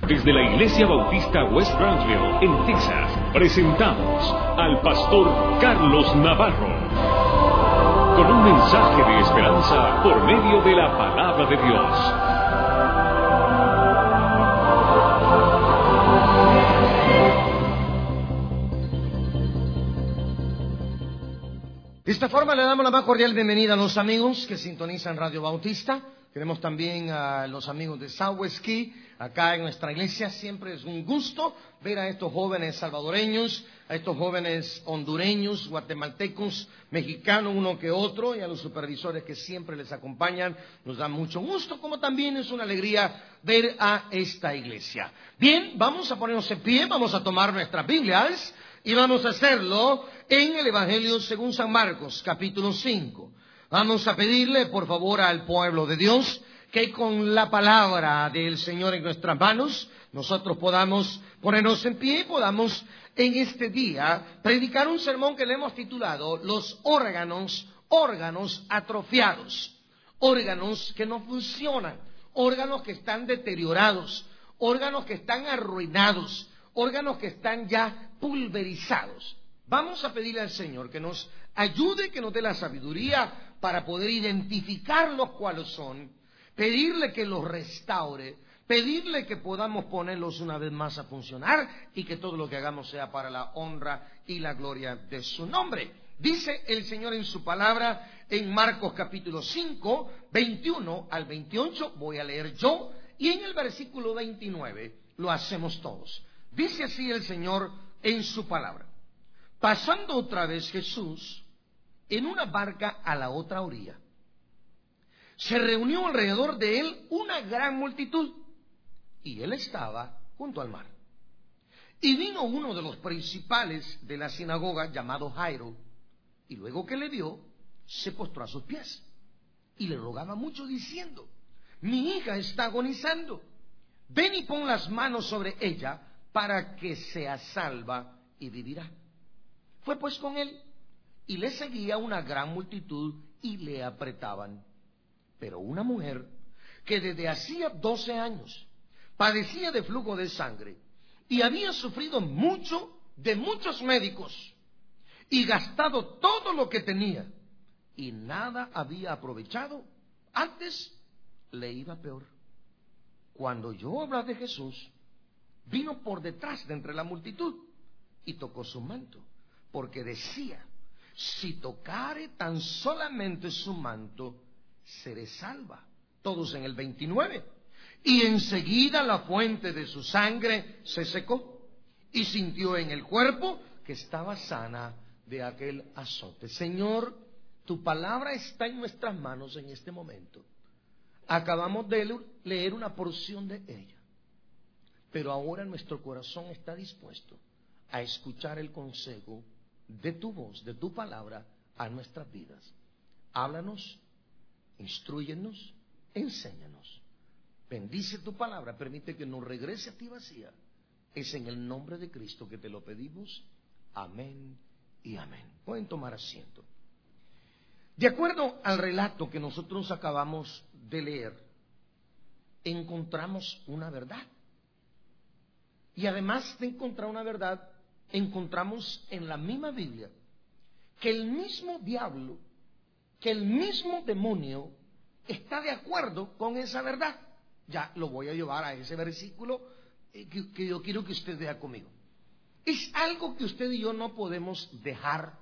Desde la Iglesia Bautista West Brownsville, en Texas, presentamos al pastor Carlos Navarro, con un mensaje de esperanza por medio de la palabra de Dios. De esta forma le damos la más cordial bienvenida a los amigos que sintonizan Radio Bautista. Queremos también a los amigos de Southwest Key, acá en nuestra iglesia. Siempre es un gusto ver a estos jóvenes salvadoreños, a estos jóvenes hondureños, guatemaltecos, mexicanos, uno que otro, y a los supervisores que siempre les acompañan. Nos da mucho gusto, como también es una alegría ver a esta iglesia. Bien, vamos a ponernos en pie, vamos a tomar nuestras Biblias y vamos a hacerlo en el Evangelio según San Marcos, capítulo 5. Vamos a pedirle, por favor, al pueblo de Dios que con la palabra del Señor en nuestras manos, nosotros podamos ponernos en pie y podamos en este día predicar un sermón que le hemos titulado Los órganos atrofiados, órganos que no funcionan, órganos que están deteriorados, órganos que están arruinados, órganos que están ya pulverizados. Vamos a pedirle al Señor que nos ayude, que nos dé la sabiduría para poder identificarlos cuáles son, pedirle que los restaure, pedirle que podamos ponerlos una vez más a funcionar y que todo lo que hagamos sea para la honra y la gloria de su nombre. Dice el Señor en su palabra en Marcos capítulo 5, 21 al 28, voy a leer yo, y en el versículo 29 lo hacemos todos. Dice así el Señor en su palabra: pasando otra vez Jesús en una barca a la otra orilla, se reunió alrededor de él una gran multitud, y él estaba junto al mar. Y vino uno de los principales de la sinagoga, llamado Jairo, y luego que le vio, se postró a sus pies, y le rogaba mucho, diciendo: mi hija está agonizando, ven y pon las manos sobre ella, para que sea salva y vivirá. Fue pues con él, y le seguía una gran multitud, y le apretaban. Pero una mujer que desde hacía 12 años padecía de flujo de sangre, y había sufrido mucho de muchos médicos, y gastado todo lo que tenía, y nada había aprovechado, antes le iba peor. Cuando oyó hablar de Jesús, vino por detrás de entre la multitud, y tocó su manto, porque decía: si tocare tan solamente su manto, seré salva. Todos en el 29. Y enseguida la fuente de su sangre se secó, y sintió en el cuerpo que estaba sana de aquel azote. Señor, tu palabra está en nuestras manos en este momento. Acabamos de leer una porción de ella, pero ahora nuestro corazón está dispuesto a escuchar el consejo de tu voz, de tu palabra, a nuestras vidas. Háblanos, instrúyenos, enséñanos. Bendice tu palabra, permite que no regrese a ti vacía. Es en el nombre de Cristo que te lo pedimos. Amén y amén. Pueden tomar asiento. De acuerdo al relato que nosotros acabamos de leer, encontramos una verdad. Y además de encontrar una verdad, encontramos en la misma Biblia que el mismo diablo, que el mismo demonio está de acuerdo con esa verdad. Ya lo voy a llevar a ese versículo que yo quiero que usted vea conmigo. Es algo que usted y yo no podemos dejar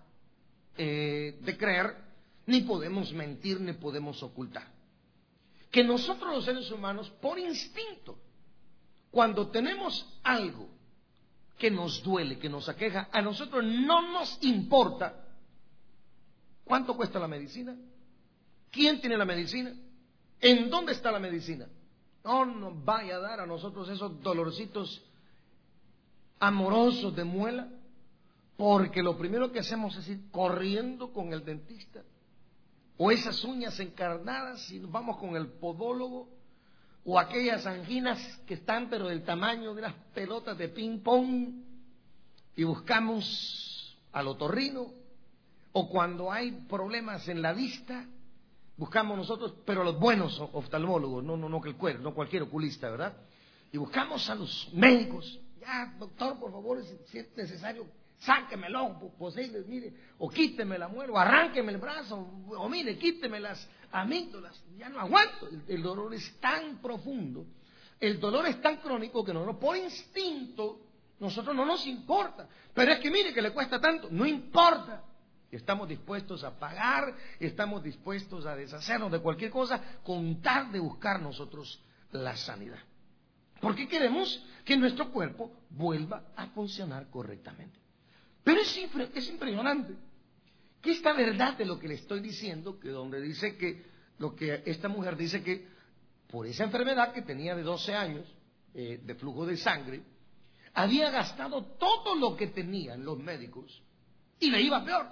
de creer, ni podemos mentir, ni podemos ocultar. Que nosotros los seres humanos, por instinto, cuando tenemos algo que nos duele, que nos aqueja, a nosotros no nos importa cuánto cuesta la medicina, quién tiene la medicina, en dónde está la medicina. No nos vaya a dar a nosotros esos dolorcitos amorosos de muela, porque lo primero que hacemos es ir corriendo con el dentista, o esas uñas encarnadas y nos vamos con el podólogo, o aquellas anginas que están pero del tamaño de unas pelotas de ping pong, y buscamos al otorrino. O cuando hay problemas en la vista, buscamos nosotros, pero los buenos oftalmólogos, no cualquier oculista, ¿verdad? y buscamos a los médicos. Ya, doctor, por favor, si es necesario, sáqueme el ojo posible, mire, o quíteme la muela, o arránqueme el brazo, o mire, quíteme las amígdalas. Ya no aguanto. El dolor es tan profundo, el dolor es tan crónico que nosotros, por instinto, nosotros no nos importa. Pero es que mire que le cuesta tanto, no importa. Estamos dispuestos a pagar, estamos dispuestos a deshacernos de cualquier cosa con tal de buscar nosotros la sanidad. Porque queremos que nuestro cuerpo vuelva a funcionar correctamente. Pero es impresionante que esta verdad de lo que le estoy diciendo, que donde dice que lo que esta mujer dice que por esa enfermedad que tenía de 12 años, de flujo de sangre, había gastado todo lo que tenían los médicos y le iba peor.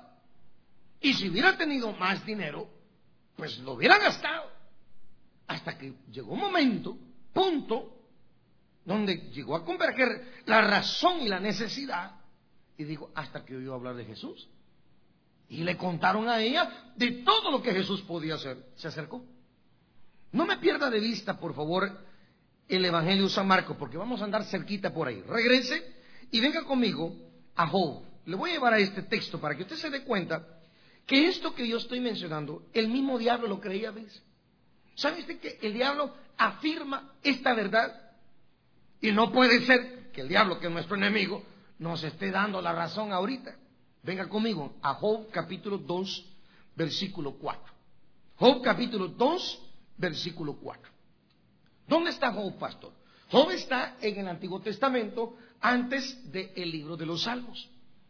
Y si hubiera tenido más dinero, pues lo hubiera gastado. Hasta que llegó un momento, punto, donde llegó a converger la razón y la necesidad, y dijo, hasta que oyó hablar de Jesús. Y le contaron a ella de todo lo que Jesús podía hacer. Se acercó. No me pierda de vista, por favor, el Evangelio de San Marcos, porque vamos a andar cerquita por ahí. Regrese y venga conmigo a Job. Le voy a llevar a este texto para que usted se dé cuenta que esto que yo estoy mencionando, el mismo diablo lo creía a veces. ¿Sabe usted que el diablo afirma esta verdad? Y no puede ser que el diablo, que es nuestro enemigo, nos esté dando la razón ahorita. Venga conmigo a Job capítulo 2, versículo 4. Job capítulo 2, versículo 4. ¿Dónde está Job, pastor? Job está en el Antiguo Testamento, antes del libro de los Salmos.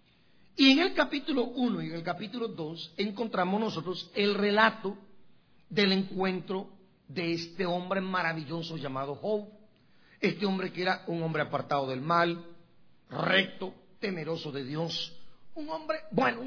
Y en el capítulo 1 y en el capítulo 2 encontramos nosotros el relato del encuentro de este hombre maravilloso llamado Job. Este hombre que era un hombre apartado del mal, recto, temeroso de Dios. Un hombre,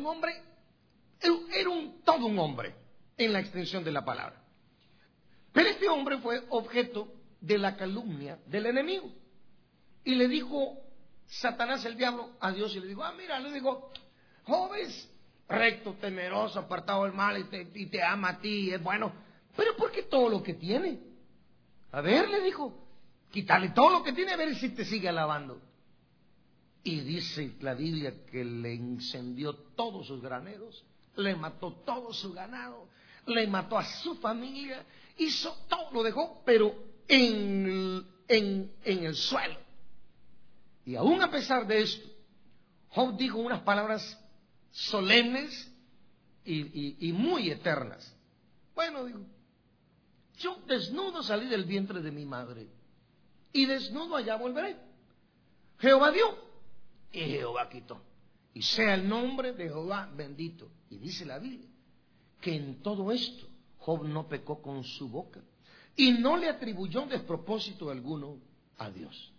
era todo un hombre en la extensión de la palabra. Pero este hombre fue objeto de la calumnia del enemigo. Y le dijo Satanás, el diablo, a Dios, y le dijo, le dijo, Job es recto, temeroso, apartado del mal, y te ama a ti, es bueno, pero ¿por qué todo lo que tiene? A ver, le dijo, quítale todo lo que tiene, a ver si te sigue alabando. Y dice la Biblia que le incendió todos sus graneros, le mató todo su ganado, le mató a su familia, hizo todo, lo dejó, pero en el suelo. Y aún a pesar de esto, Job dijo unas palabras solemnes y muy eternas. Bueno, dijo, yo desnudo salí del vientre de mi madre, y desnudo allá volveré. Jehová dio, y Jehová quitó. Y sea el nombre de Jehová bendito. Y dice la Biblia que en todo esto Job no pecó con su boca y no le atribuyó despropósito alguno a Dios.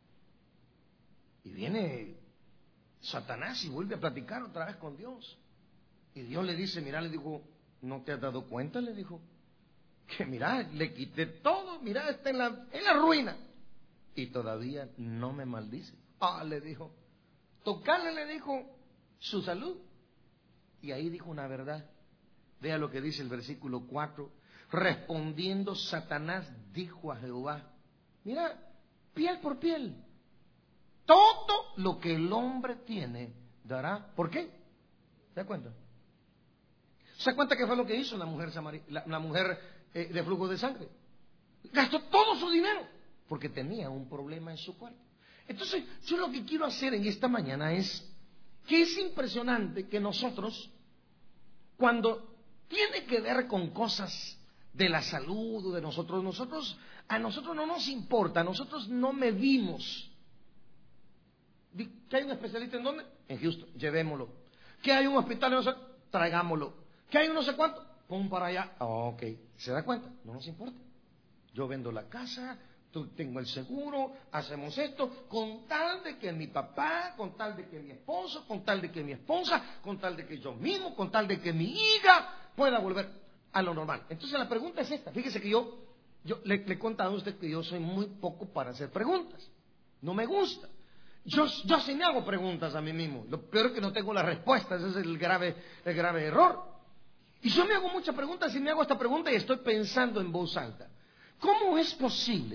Y viene Satanás y vuelve a platicar otra vez con Dios. Y Dios le dice, mira, le dijo, ¿no te has dado cuenta? Le dijo, que mira, le quité todo, mira, está en la ruina. Y todavía no me maldice. Le dijo, tocarle, le dijo, su salud. Y ahí dijo una verdad. Vea lo que dice el versículo 4. Respondiendo Satanás dijo a Jehová, mira, piel por piel, todo lo que el hombre tiene dará. ¿Por qué? ¿Se da cuenta? ¿Se da cuenta que fue lo que hizo la mujer de flujo de sangre? Gastó todo su dinero porque tenía un problema en su cuerpo. Entonces, yo lo que quiero hacer en esta mañana es que es impresionante que nosotros, cuando tiene que ver con cosas de la salud o de nosotros, a nosotros no nos importa, a nosotros no medimos. ¿Que hay un especialista en dónde? En Houston, llevémoslo. ¿Que hay un hospital en nosotros? Traigámoslo. ¿Que hay un no sé cuánto? Pum para allá. Ok, ¿se da cuenta? No nos importa. Yo vendo la casa, tengo el seguro, hacemos esto, con tal de que mi papá, con tal de que mi esposo, con tal de que mi esposa, con tal de que yo mismo, con tal de que mi hija pueda volver a lo normal. Entonces la pregunta es esta. Fíjese que yo le he contado a usted que yo soy muy poco para hacer preguntas. No me gusta. Yo sí me hago preguntas a mí mismo. Lo peor es que no tengo las respuestas. Ese es el grave error. Y yo me hago muchas preguntas y me hago esta pregunta y estoy pensando en voz alta. ¿Cómo es posible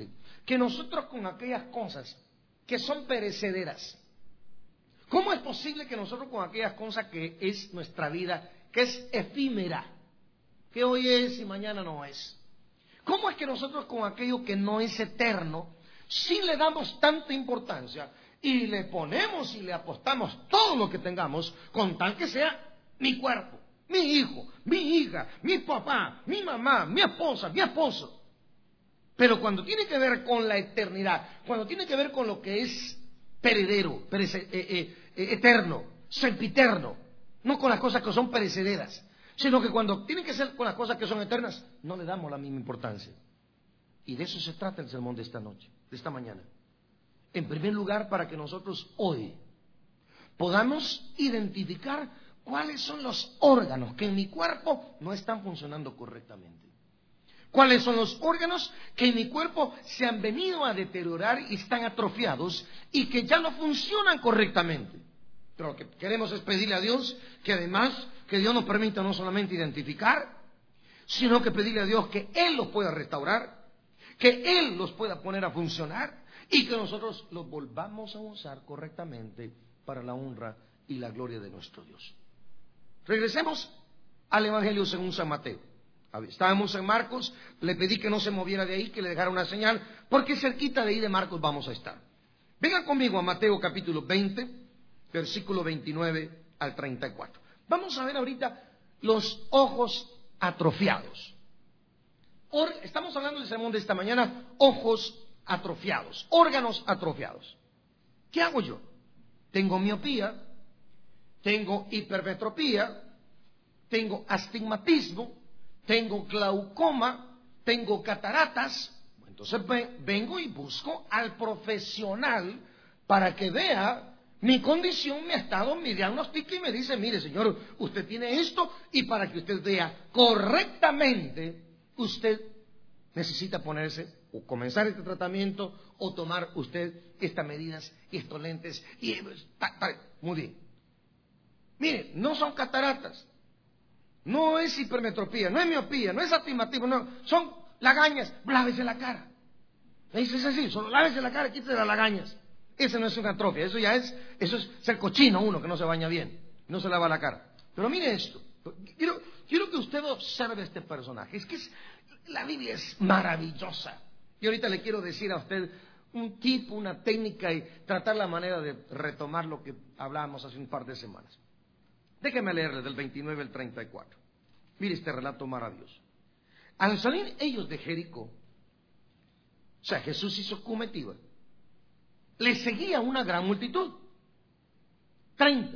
que nosotros con aquellas cosas que son perecederas, ¿cómo es posible que nosotros con aquellas cosas que es nuestra vida, que es efímera, que hoy es y mañana no es? ¿Cómo es que nosotros con aquello que no es eterno, sí le damos tanta importancia y le ponemos y le apostamos todo lo que tengamos con tal que sea mi cuerpo, mi hijo, mi hija, mi papá, mi mamá, mi esposa, mi esposo? Pero cuando tiene que ver con la eternidad, cuando tiene que ver con lo que es perecedero, eterno, sempiterno, no con las cosas que son perecederas, sino que cuando tiene que ser con las cosas que son eternas, no le damos la misma importancia. Y de eso se trata el sermón de esta noche, de esta mañana. En primer lugar, para que nosotros hoy podamos identificar cuáles son los órganos que en mi cuerpo no están funcionando correctamente. ¿Cuáles son los órganos que en mi cuerpo se han venido a deteriorar y están atrofiados y que ya no funcionan correctamente? Pero lo que queremos es pedirle a Dios que además que Dios nos permita no solamente identificar, sino que pedirle a Dios que Él los pueda restaurar, que Él los pueda poner a funcionar y que nosotros los volvamos a usar correctamente para la honra y la gloria de nuestro Dios. Regresemos al Evangelio según San Mateo. Estábamos en Marcos, le pedí que no se moviera de ahí, que le dejara una señal, porque cerquita de ahí de Marcos vamos a estar. Vengan conmigo a Mateo capítulo 20, versículo 29 al 34. Vamos a ver ahorita los ojos atrofiados. Estamos hablando del sermón de esta mañana, ojos atrofiados, órganos atrofiados. ¿Qué hago yo? Tengo miopía, tengo hipermetropía, tengo astigmatismo, tengo glaucoma, tengo cataratas. Entonces vengo y busco al profesional para que vea mi condición, mi estado, mi diagnóstico y me dice, mire señor, usted tiene esto y para que usted vea correctamente, usted necesita ponerse o comenzar este tratamiento o tomar usted estas medidas y estos lentes y muy bien. Mire, no son cataratas, no es hipermetropía, no es miopía, no es astigmatismo, no, son lagañas, lávese la cara. Me dice, es así, solo lávese la cara y quítese las lagañas. Esa no es una atrofia, eso es ser cochino uno que no se baña bien, no se lava la cara. Pero mire esto, quiero que usted observe este personaje, es que la Biblia es maravillosa. Y ahorita le quiero decir a usted un tipo, una técnica y tratar la manera de retomar lo que hablábamos hace un par de semanas. Déjeme leerle del 29 al 34. Mire este relato maravilloso. Al salir ellos de Jericó, o sea, Jesús hizo comitiva, le seguía una gran multitud, 30,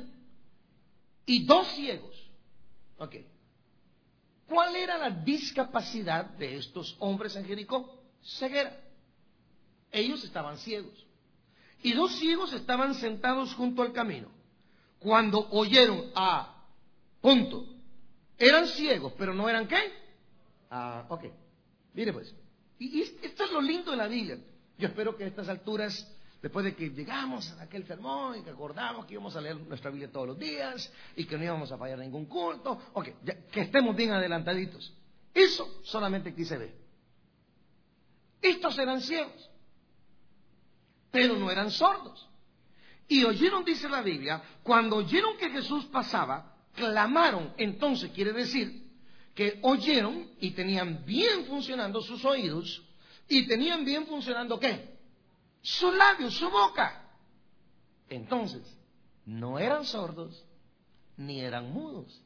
y 2 ciegos. Ok. ¿Cuál era la discapacidad de estos hombres en Jericó? Ceguera. Ellos estaban ciegos. Y 2 ciegos estaban sentados junto al camino. Cuando oyeron punto, eran ciegos, pero no eran ¿qué? Ok. Mire pues. Y esto es lo lindo de la Biblia. Yo espero que a estas alturas, después de que llegamos a aquel sermón y que acordamos que íbamos a leer nuestra Biblia todos los días y que no íbamos a fallar ningún culto, que estemos bien adelantaditos. Eso solamente aquí se ve. Estos eran ciegos, pero no eran sordos. Y oyeron, dice la Biblia, cuando oyeron que Jesús pasaba, clamaron. Entonces quiere decir que oyeron y tenían bien funcionando sus oídos y tenían bien funcionando ¿qué? Sus labios, su boca. Entonces, no eran sordos ni eran mudos,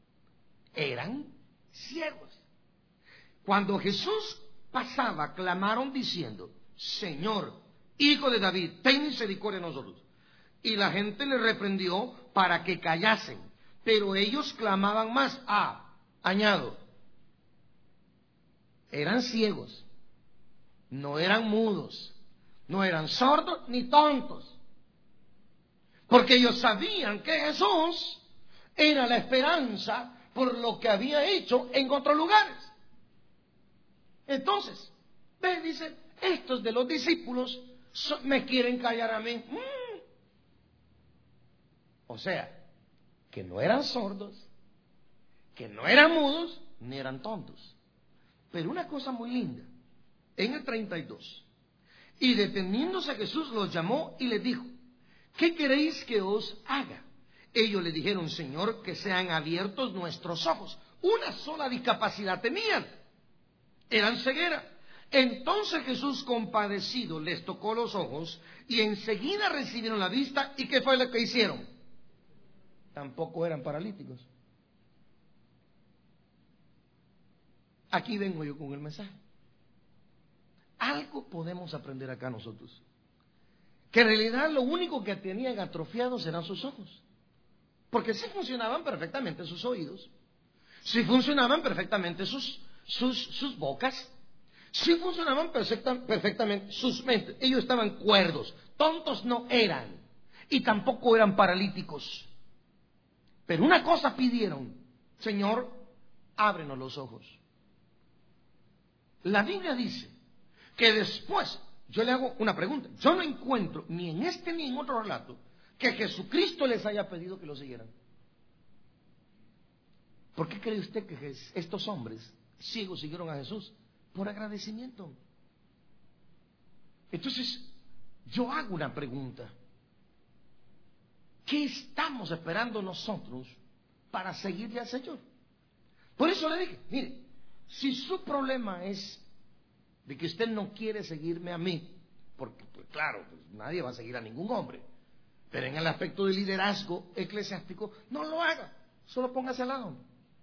eran ciegos. Cuando Jesús pasaba, clamaron diciendo, Señor, Hijo de David, ten misericordia de nosotros. Y la gente le reprendió para que callasen, pero ellos clamaban más. Añado, eran ciegos, no eran mudos, no eran sordos ni tontos, porque ellos sabían que Jesús era la esperanza por lo que había hecho en otros lugares. Entonces, dice, estos de los discípulos me quieren callar a mí. O sea, que no eran sordos, que no eran mudos, ni eran tontos. Pero una cosa muy linda, en el 32, Y deteniéndose Jesús los llamó y les dijo: ¿qué queréis que os haga? Ellos le dijeron: Señor, que sean abiertos nuestros ojos. Una sola discapacidad tenían, eran ceguera. Entonces Jesús, compadecido, les tocó los ojos y enseguida recibieron la vista. ¿Y qué fue lo que hicieron? Tampoco eran paralíticos. Aquí vengo yo con el mensaje. Algo podemos aprender acá nosotros. Que en realidad lo único que tenían atrofiados eran sus ojos. Porque sí funcionaban perfectamente sus oídos, sí funcionaban perfectamente sus bocas, sí funcionaban perfectamente sus mentes. Ellos estaban cuerdos, tontos no eran, y tampoco eran paralíticos. Pero una cosa pidieron: Señor, ábrenos los ojos. La Biblia dice que después, yo le hago una pregunta, yo no encuentro ni en este ni en otro relato que Jesucristo les haya pedido que lo siguieran. ¿Por qué cree usted que estos hombres ciegos siguieron a Jesús? Por agradecimiento. Entonces, yo hago una pregunta: ¿qué estamos esperando nosotros para seguirle al Señor? Por eso le dije, mire, si su problema es de que usted no quiere seguirme a mí, porque pues, claro, pues, nadie va a seguir a ningún hombre, pero en el aspecto de liderazgo eclesiástico, no lo haga, solo póngase al lado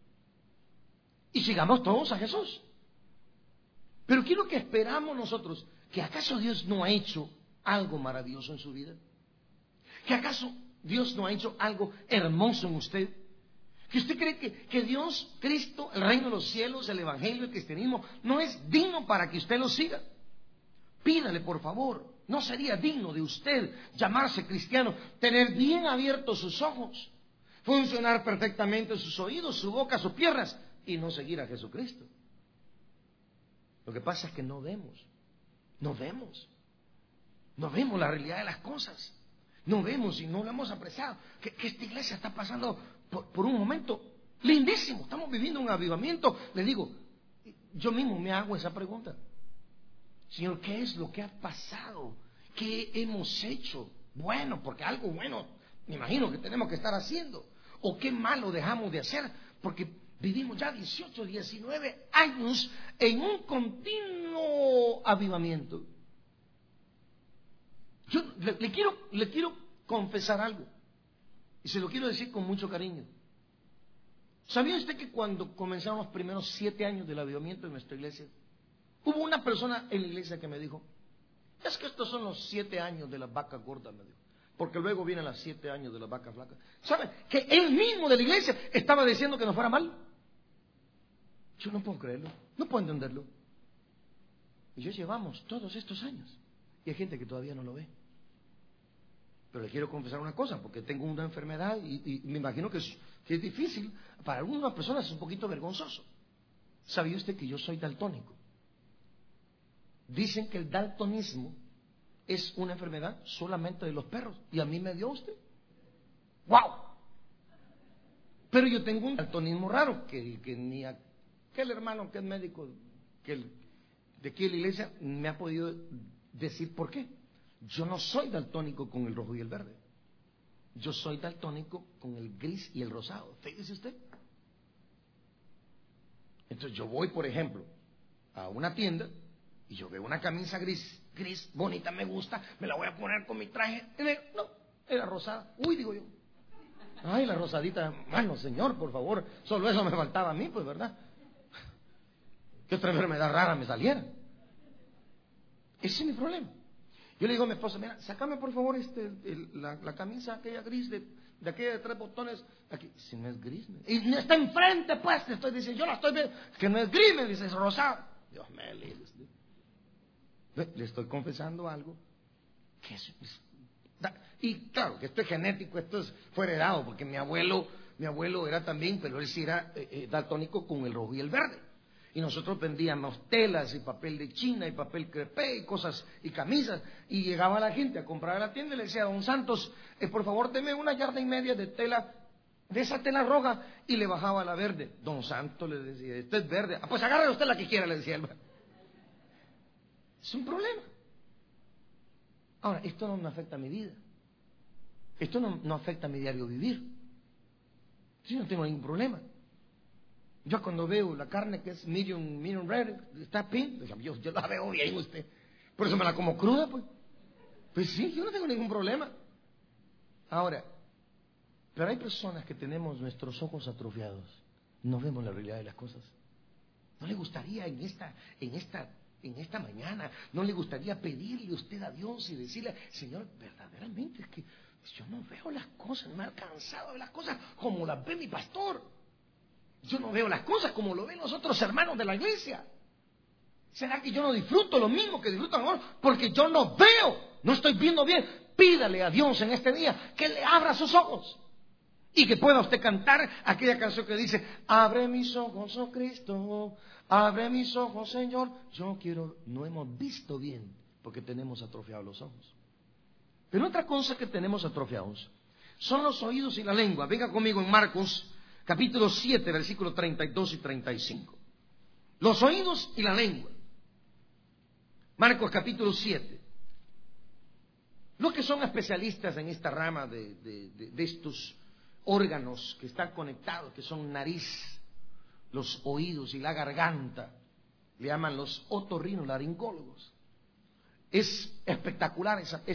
y sigamos todos a Jesús. Pero ¿qué es lo que esperamos nosotros? ¿Que acaso Dios no ha hecho algo maravilloso en su vida? ¿Que acaso Dios no ha hecho algo hermoso en usted? ¿Que usted cree que Dios, Cristo, el reino de los cielos, el evangelio, el cristianismo, no es digno para que usted lo siga? Pídale, por favor. No sería digno de usted llamarse cristiano, tener bien abiertos sus ojos, funcionar perfectamente sus oídos, su boca, sus piernas, y no seguir a Jesucristo. Lo que pasa es que no vemos la realidad de las cosas. No vemos y no lo hemos apreciado. Que esta iglesia está pasando por un momento lindísimo. Estamos viviendo un avivamiento. Le digo, yo mismo me hago esa pregunta: Señor, ¿qué es lo que ha pasado? ¿Qué hemos hecho? Bueno, porque algo bueno me imagino que tenemos que estar haciendo. ¿O qué malo dejamos de hacer? Porque vivimos ya 18, 19 años en un continuo avivamiento. Yo le quiero confesar algo, y se lo quiero decir con mucho cariño. ¿Sabía usted que cuando comenzaron los primeros 7 años del avivamiento de nuestra iglesia, hubo una persona en la iglesia que me dijo: es que estos son los 7 años de las vacas gordas, me dijo, porque luego vienen los 7 años de las vacas flacas? ¿Sabe que él mismo de la iglesia estaba diciendo que nos fuera mal? Yo no puedo creerlo, no puedo entenderlo. Y yo llevamos todos estos años y hay gente que todavía no lo ve. Pero le quiero confesar una cosa, porque tengo una enfermedad y me imagino que es difícil. Para algunas personas es un poquito vergonzoso. ¿Sabía usted que yo soy daltónico? Dicen que el daltonismo es una enfermedad solamente de los perros, y a mí me dio usted. ¡Wow! Pero yo tengo un daltonismo raro, que ni aquel hermano que es médico de aquí de la iglesia me ha podido decir por qué. Yo no soy daltónico con el rojo y el verde. Yo soy daltónico con el gris y el rosado. Fíjese usted. Entonces yo voy, por ejemplo, a una tienda y yo veo una camisa gris, bonita, me gusta, me la voy a poner con mi traje. No, era rosada. Uy, digo yo. Ay, la rosadita. Bueno, señor, por favor, solo eso me faltaba a mí, pues, ¿verdad? Que otra enfermedad rara me saliera. Ese es mi problema. Yo le digo a mi esposa: mira, sácame por favor la camisa aquella gris de aquella de 3 botones. Aquí, si no es gris. Y no está enfrente, pues, te estoy diciendo, yo la estoy viendo, que no es gris, me dice, es rosada. Dios me libre. Le estoy confesando algo que y claro, que esto es genético, esto fue heredado, porque mi abuelo era también, pero él sí era daltónico con el rojo y el verde. Y nosotros vendíamos telas y papel de China y papel crepé y cosas y camisas, y llegaba la gente a comprar a la tienda y le decía: don Santos, por favor deme 1,5 yardas de tela, de esa tela roja, y le bajaba la verde. Don Santos le decía: esta es verde. Pues agarre usted la que quiera, le decía él. Es un problema. Ahora, esto no me afecta a mi vida. Esto no afecta a mi diario vivir. Yo no tengo ningún problema. Yo cuando veo la carne que es medium rare, está pink, yo la veo bien usted. Por eso me la como cruda, pues. Pues sí, yo no tengo ningún problema. Ahora, pero hay personas que tenemos nuestros ojos atrofiados. No vemos la realidad de las cosas. ¿No le gustaría en esta mañana, no le gustaría pedirle usted a Dios y decirle, Señor, verdaderamente es que yo no veo las cosas, no me he alcanzado a ver las cosas como las ve mi pastor? Yo no veo las cosas como lo ven los otros hermanos de la iglesia. ¿Será que yo no disfruto lo mismo que disfrutan ahora? Porque yo no veo, no estoy viendo bien. Pídale a Dios en este día que le abra sus ojos y que pueda usted cantar aquella canción que dice, abre mis ojos, oh Cristo, abre mis ojos, Señor. Yo quiero, no hemos visto bien porque tenemos atrofiados los ojos. Pero otra cosa que tenemos atrofiados son los oídos y la lengua. Venga conmigo en Marcos capítulo 7, versículos 32 y 35. Los oídos y la lengua. Marcos capítulo 7. Los que son especialistas en esta rama de estos órganos que están conectados, que son nariz, los oídos y la garganta, le llaman los otorrinolaringólogos. Es espectacular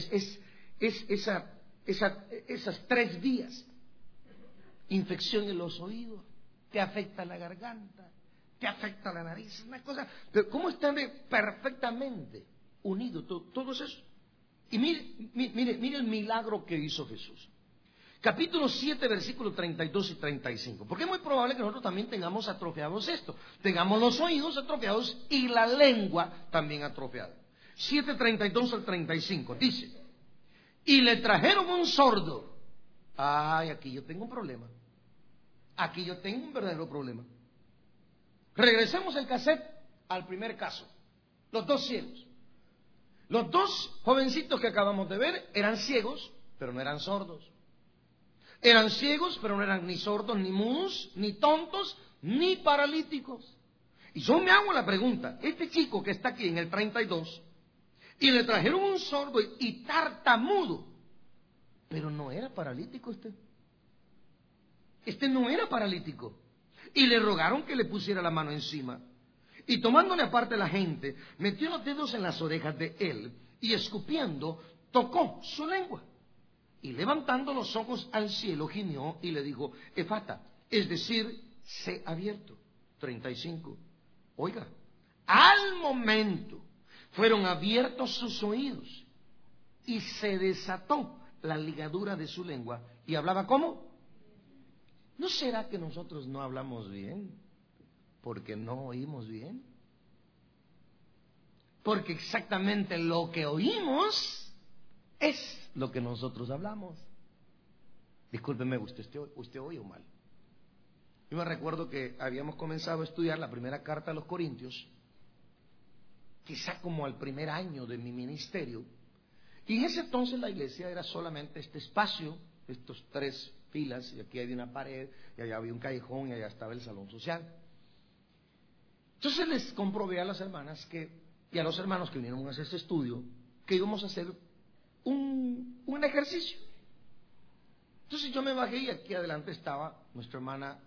esas 3 vías. Infección en los oídos, te afecta la garganta, te afecta la nariz, una cosa. Pero ¿cómo están perfectamente unidos todos esos? Y mire el milagro que hizo Jesús. Capítulo 7, versículos 32 y 35. Porque es muy probable que nosotros también tengamos atrofiados esto. Tengamos los oídos atrofiados y la lengua también atrofiada. 7, 32 al 35. Dice, y le trajeron un sordo. Ay, aquí yo tengo un problema. Aquí yo tengo un verdadero problema. Regresemos el cassette al primer caso. Los 2 ciegos. Los 2 jovencitos que acabamos de ver eran ciegos, pero no eran sordos. Eran ciegos, pero no eran ni sordos, ni mudos, ni tontos, ni paralíticos. Y yo me hago la pregunta, este chico que está aquí en el 32, y le trajeron un sordo y tartamudo, pero no era paralítico este. Este no era paralítico. Y le rogaron que le pusiera la mano encima. Y tomándole aparte la gente, metió los dedos en las orejas de él y escupiendo, tocó su lengua. Y levantando los ojos al cielo, gimió y le dijo, Efata, es decir, sé abierto. 35. Oiga, al momento fueron abiertos sus oídos y se desató la ligadura de su lengua. ¿Y hablaba cómo? ¿No será que nosotros no hablamos bien porque no oímos bien? Porque exactamente lo que oímos es lo que nosotros hablamos. Discúlpeme, usted oye mal. Yo me recuerdo que habíamos comenzado a estudiar la primera carta a los Corintios, quizá como al primer año de mi ministerio, y en ese entonces la iglesia era solamente este espacio, estos 3 filas, y aquí había una pared, y allá había un callejón, y allá estaba el salón social. Entonces les comprobé a las hermanas y a los hermanos que vinieron a hacer este estudio, que íbamos a hacer un ejercicio. Entonces yo me bajé y aquí adelante estaba nuestra hermana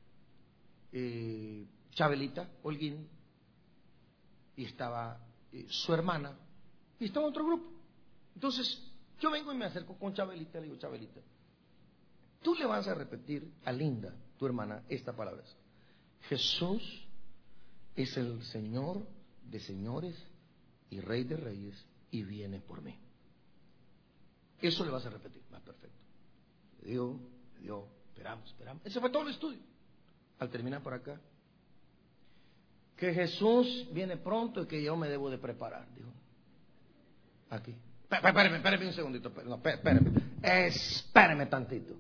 Chabelita Holguín, y estaba su hermana, y estaba otro grupo. Entonces yo vengo y me acerco con Chabelita y le digo, Chabelita, tú le vas a repetir a Linda, tu hermana, esta palabra. Jesús es el Señor de señores y Rey de reyes y viene por mí. Eso le vas a repetir. Más perfecto. Le dio, esperamos. Ese fue todo el estudio. Al terminar por acá, que Jesús viene pronto y que yo me debo de preparar, dijo. Aquí. Espérame un segundito. Espérame tantito.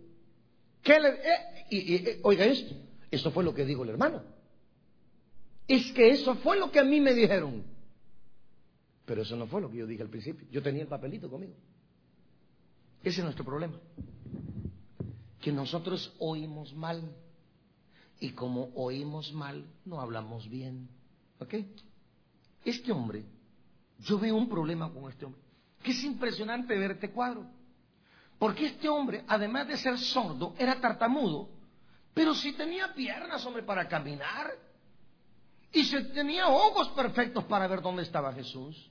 Oiga esto. Eso fue lo que dijo el hermano. Es que eso fue lo que a mí me dijeron. Pero eso no fue lo que yo dije al principio. Yo tenía el papelito conmigo. Ese es nuestro problema. Que nosotros oímos mal. Y como oímos mal, no hablamos bien. ¿Ok? Este hombre, yo veo un problema con este hombre. que es impresionante ver este cuadro. Porque este hombre, además de ser sordo, era tartamudo, pero sí tenía piernas, hombre, para caminar. Y se tenía ojos perfectos para ver dónde estaba Jesús.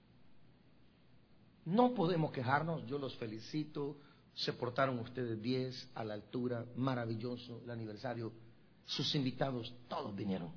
No podemos quejarnos, yo los felicito. Se portaron ustedes 10 a la altura, maravilloso el aniversario. Sus invitados, todos vinieron.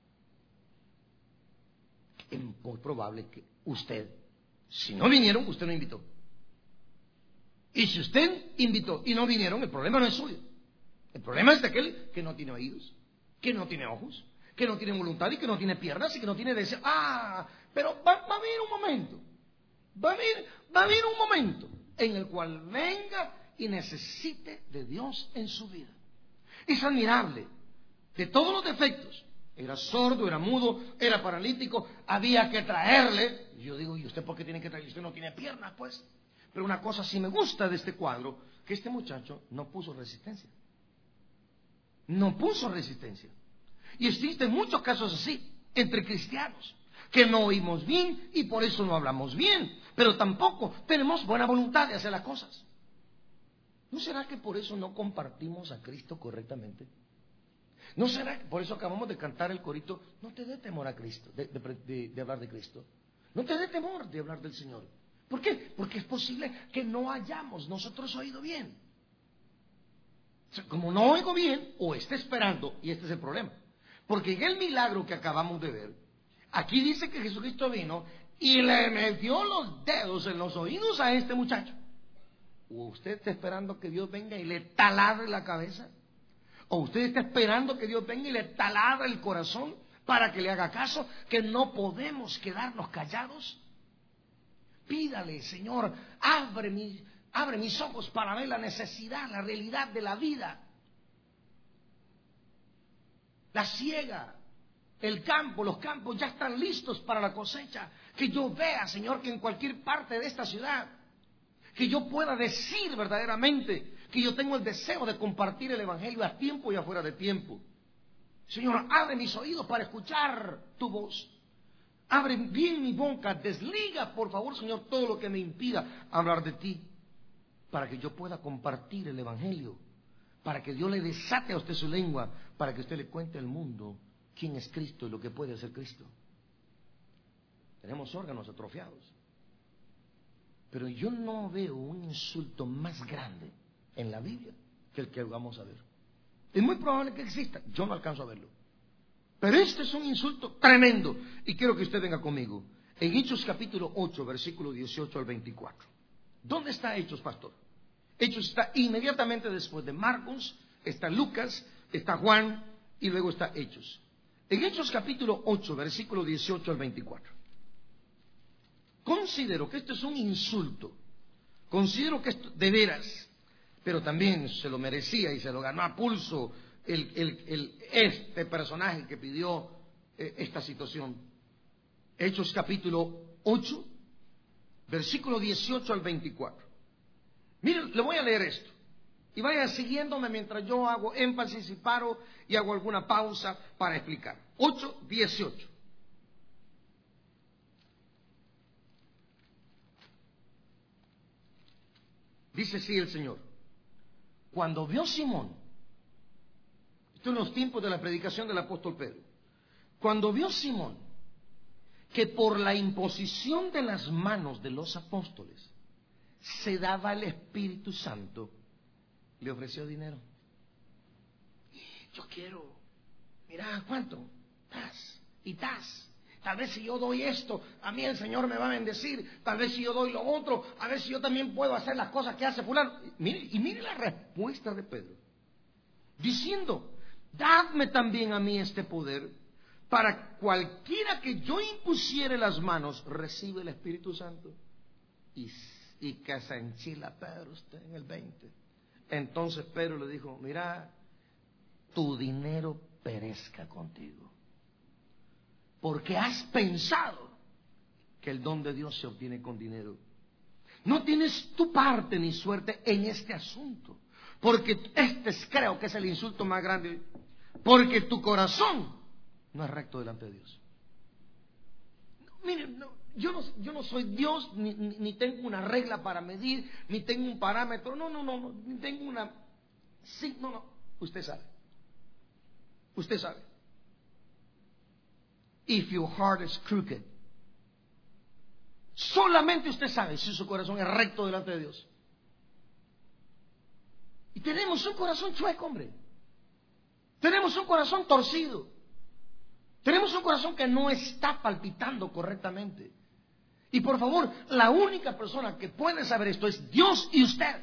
Es muy probable que usted, si no vinieron, usted no invitó. Y si usted invitó y no vinieron, el problema no es suyo. El problema es de aquel que no tiene oídos, que no tiene ojos, que no tiene voluntad y que no tiene piernas y que no tiene deseo. Pero va a venir un momento. Va a venir un momento en el cual venga y necesite de Dios en su vida. Es admirable. De todos los defectos, era sordo, era mudo, era paralítico, había que traerle. Yo digo, ¿y usted por qué tiene que traerle? Usted no tiene piernas, pues. Pero una cosa sí me gusta de este cuadro, que este muchacho no puso resistencia. No puso resistencia. Y existen muchos casos así, entre cristianos, que no oímos bien y por eso no hablamos bien, pero tampoco tenemos buena voluntad de hacer las cosas. ¿No será que por eso no compartimos a Cristo correctamente? ¿No será que por eso acabamos de cantar el corito? No te dé temor a Cristo, de hablar de Cristo. No te dé temor de hablar del Señor. ¿Por qué? Porque es posible que no hayamos nosotros oído bien. O sea, como no oigo bien, o esté esperando, y este es el problema. Porque en el milagro que acabamos de ver, aquí dice que Jesucristo vino y le metió los dedos en los oídos a este muchacho. ¿O usted está esperando que Dios venga y le taladre la cabeza? ¿O usted está esperando que Dios venga y le taladre el corazón para que le haga caso? Que no podemos quedarnos callados. Pídale, Señor, abre mis ojos para ver la necesidad, la realidad de la vida. La siega, el campo, los campos ya están listos para la cosecha. Que yo vea, Señor, que en cualquier parte de esta ciudad, que yo pueda decir verdaderamente que yo tengo el deseo de compartir el Evangelio a tiempo y afuera de tiempo. Señor, abre mis oídos para escuchar tu voz. Abre bien mi boca, desliga, por favor, Señor, todo lo que me impida hablar de ti, para que yo pueda compartir el Evangelio, para que Dios le desate a usted su lengua, para que usted le cuente al mundo quién es Cristo y lo que puede hacer Cristo. Tenemos órganos atrofiados. Pero yo no veo un insulto más grande en la Biblia que el que vamos a ver. Es muy probable que exista, yo no alcanzo a verlo. Pero este es un insulto tremendo. Y quiero que usted venga conmigo. En Hechos capítulo 8, versículo 18 al 24. ¿Dónde está Hechos, pastor? Hechos está inmediatamente después de Marcos, está Lucas, está Juan y luego está Hechos. En Hechos capítulo 8, versículo 18 al 24. Considero que esto es un insulto. Considero que esto de veras, pero también se lo merecía y se lo ganó a pulso este personaje que pidió esta situación. Hechos capítulo 8, versículo 18 al 24. Miren, le voy a leer esto. Y vaya siguiéndome mientras yo hago énfasis y paro y hago alguna pausa para explicar. 8, 18. Dice así el Señor. Cuando vio Simón, esto en los tiempos de la predicación del apóstol Pedro, cuando vio Simón que por la imposición de las manos de los apóstoles se daba el Espíritu Santo, le ofreció dinero. Yo quiero, mira, ¿cuánto? Tas y tas. Tal vez si yo doy esto, a mí el Señor me va a bendecir. Tal vez si yo doy lo otro, a ver si yo también puedo hacer las cosas que hace fulano. Mire la respuesta de Pedro. Diciendo, dadme también a mí este poder, para cualquiera que yo impusiere las manos, recibe el Espíritu Santo. Y que se enchila Pedro usted en el 20. Entonces Pedro le dijo, mira, tu dinero perezca contigo. Porque has pensado que el don de Dios se obtiene con dinero. No tienes tu parte ni suerte en este asunto. Porque creo que es el insulto más grande. Porque tu corazón no es recto delante de Dios. Miren, yo no soy Dios, ni tengo una regla para medir, ni tengo un parámetro. No, ni tengo una... Sí, no. Usted sabe. Usted sabe. If your heart is crooked. Solamente usted sabe si su corazón es recto delante de Dios. Y tenemos un corazón chueco, hombre. Tenemos un corazón torcido. Tenemos un corazón que no está palpitando correctamente. Y por favor, la única persona que puede saber esto es Dios y usted.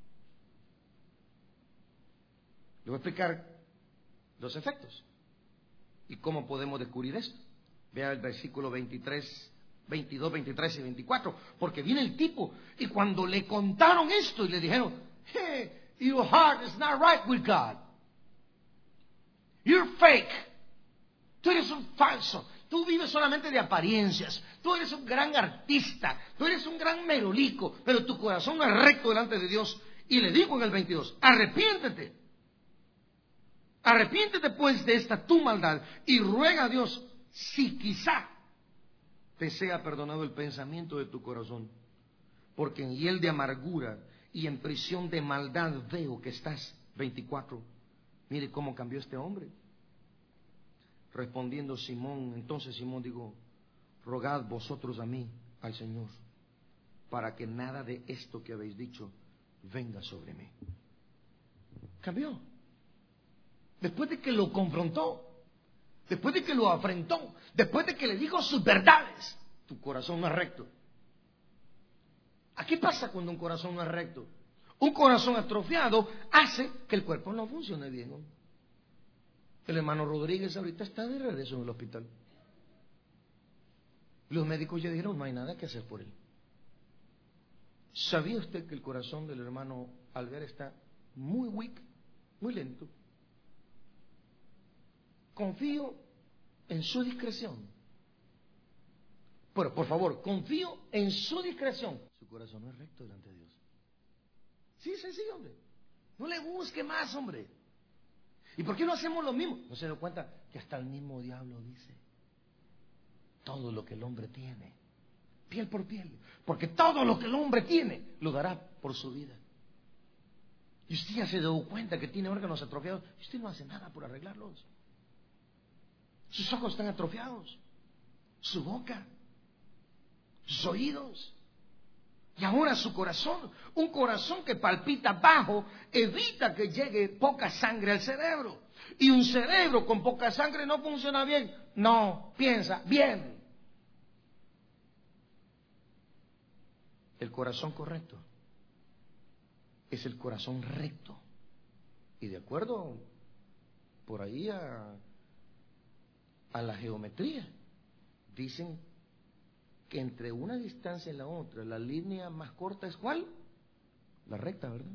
Le voy a explicar los efectos y cómo podemos descubrir esto. Vea el versículo 23, 22, 23 y 24. Porque viene el tipo y cuando le contaron esto y le dijeron, hey, your heart is not right with God. You're fake. Tú eres un falso. Tú vives solamente de apariencias. Tú eres un gran artista. Tú eres un gran merolico. Pero tu corazón es recto delante de Dios. Y le dijo en el 22, arrepiéntete. Arrepiéntete pues de esta tu maldad y ruega a Dios si quizá te sea perdonado el pensamiento de tu corazón. Porque en hiel de amargura y en prisión de maldad veo que estás. 24. Mire cómo cambió este hombre. Respondiendo Simón, entonces Simón dijo, rogad vosotros a mí, al Señor, para que nada de esto que habéis dicho venga sobre mí. Cambió. Después de que lo confrontó, después de que lo afrentó, después de que le dijo sus verdades, tu corazón no es recto. ¿A qué pasa cuando un corazón no es recto? Un corazón atrofiado hace que el cuerpo no funcione bien, ¿no? El hermano Rodríguez ahorita está de regreso en el hospital. Los médicos ya dijeron, no hay nada que hacer por él. ¿Sabía usted que el corazón del hermano Albert está muy weak, muy lento? Confío en su discreción. Pero, por favor, confío en su discreción. Su corazón no es recto delante de Dios. Sí, hombre. No le busque más, hombre. ¿Y por qué no hacemos lo mismo? ¿No se da cuenta que hasta el mismo diablo dice? Todo lo que el hombre tiene, piel por piel. Porque todo lo que el hombre tiene, lo dará por su vida. Y usted ya se dio cuenta que tiene órganos atrofiados. Y usted no hace nada por arreglarlos. Sus ojos están atrofiados. Su boca. Sus oídos. Y ahora su corazón, un corazón que palpita bajo, evita que llegue poca sangre al cerebro. Y un cerebro con poca sangre no funciona bien. No piensa bien. El corazón correcto es el corazón recto. Y de acuerdo por ahí a la geometría, dicen que entre una distancia y la otra, la línea más corta es ¿cuál? La recta, ¿verdad?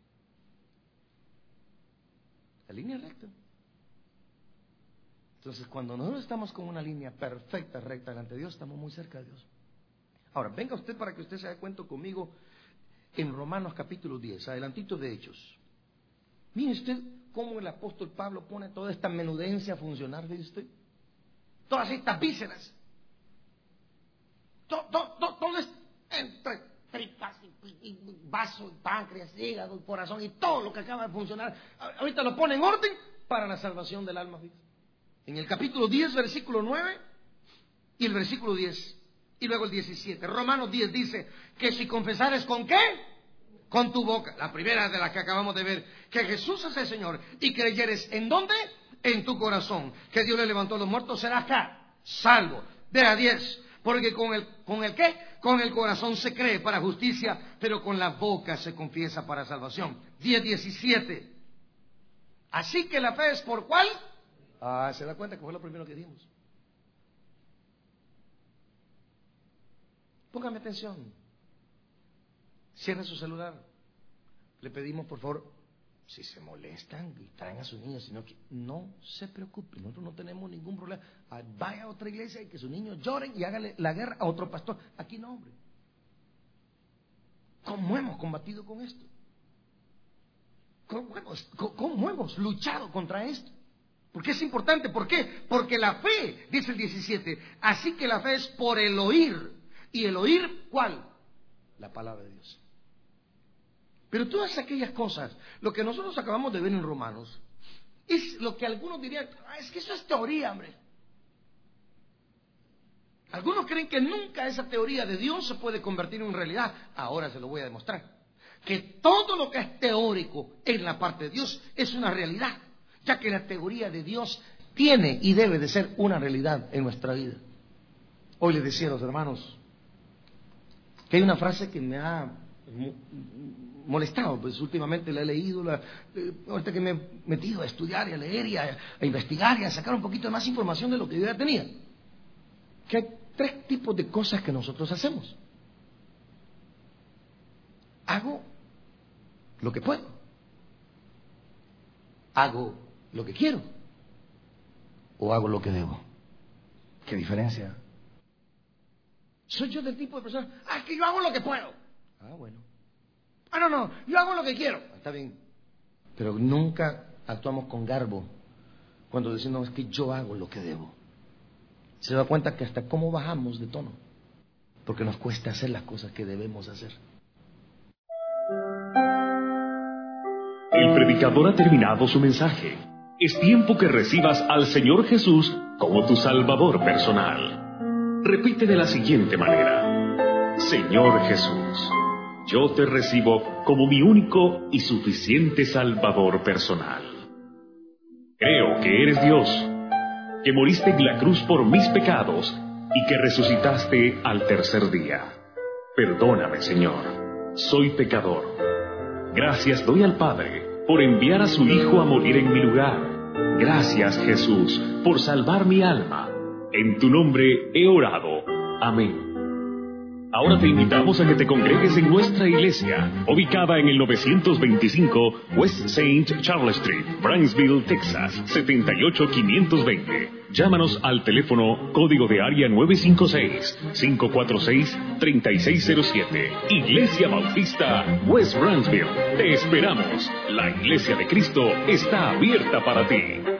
La línea recta. Entonces, cuando nosotros estamos con una línea perfecta, recta delante de Dios, estamos muy cerca de Dios. Ahora, venga usted para que usted se dé cuenta conmigo en Romanos capítulo 10, adelantito de Hechos. Mire usted cómo el apóstol Pablo pone toda esta menudencia a funcionar, ¿ve usted? Todas estas vísceras. Todo es entre tripas y vaso, y páncreas, hígado, y corazón y todo lo que acaba de funcionar. Ahorita lo pone en orden para la salvación del alma. En el capítulo 10, versículo 9 y el versículo 10 y luego el 17. Romanos 10 dice que si confesares ¿con qué? Con tu boca. La primera de las que acabamos de ver, que Jesús es el Señor y creyeres ¿en dónde? En tu corazón, que Dios le levantó a los muertos, serás acá, salvo. Vea 10. Porque con el ¿qué? Con el corazón se cree para justicia, pero con la boca se confiesa para salvación. 10:17. Así que la fe es por ¿cuál? ¿Se da cuenta que fue lo primero que dijimos? Póngame atención. Cierre su celular. Le pedimos por favor, si se molestan y traen a sus niños, sino que no se preocupen, nosotros no tenemos ningún problema. Vaya a otra iglesia y que sus niños lloren y hágale la guerra a otro pastor. Aquí no, hombre. ¿Cómo hemos combatido con esto? ¿Cómo hemos luchado contra esto? ¿Por qué es importante? ¿Por qué? Porque la fe, dice el 17, así que la fe es por el oír. ¿Y el oír cuál? La palabra de Dios. Pero todas aquellas cosas, lo que nosotros acabamos de ver en Romanos, es lo que algunos dirían, es que eso es teoría, hombre. Algunos creen que nunca esa teoría de Dios se puede convertir en realidad. Ahora se lo voy a demostrar. Que todo lo que es teórico en la parte de Dios es una realidad, ya que la teoría de Dios tiene y debe de ser una realidad en nuestra vida. Hoy les decía a los hermanos que hay una frase que me ha molestado, pues últimamente la he leído, ahorita que me he metido a estudiar y a leer y a investigar y a sacar un poquito de más información de lo que yo ya tenía. Que hay 3 tipos de cosas que nosotros hacemos. Hago lo que puedo. Hago lo que quiero. O hago lo que debo. ¿Qué diferencia? Soy yo del tipo de persona, que yo hago lo que puedo. Bueno. No, yo hago lo que quiero. Está bien. Pero nunca actuamos con garbo cuando decimos que yo hago lo que debo. Se da cuenta que hasta cómo bajamos de tono, porque nos cuesta hacer las cosas que debemos hacer. El predicador ha terminado su mensaje. Es tiempo que recibas al Señor Jesús como tu Salvador personal. Repite de la siguiente manera: Señor Jesús, yo te recibo como mi único y suficiente Salvador personal. Creo que eres Dios, que moriste en la cruz por mis pecados y que resucitaste al tercer día. Perdóname, Señor, soy pecador. Gracias doy al Padre por enviar a su Hijo a morir en mi lugar. Gracias, Jesús, por salvar mi alma. En tu nombre he orado. Amén. Ahora te invitamos a que te congregues en nuestra iglesia, ubicada en el 925 West St. Charles Street, Brownsville, Texas, 78520. Llámanos al teléfono código de área 956-546-3607. Iglesia Bautista West Brownsville. Te esperamos. La Iglesia de Cristo está abierta para ti.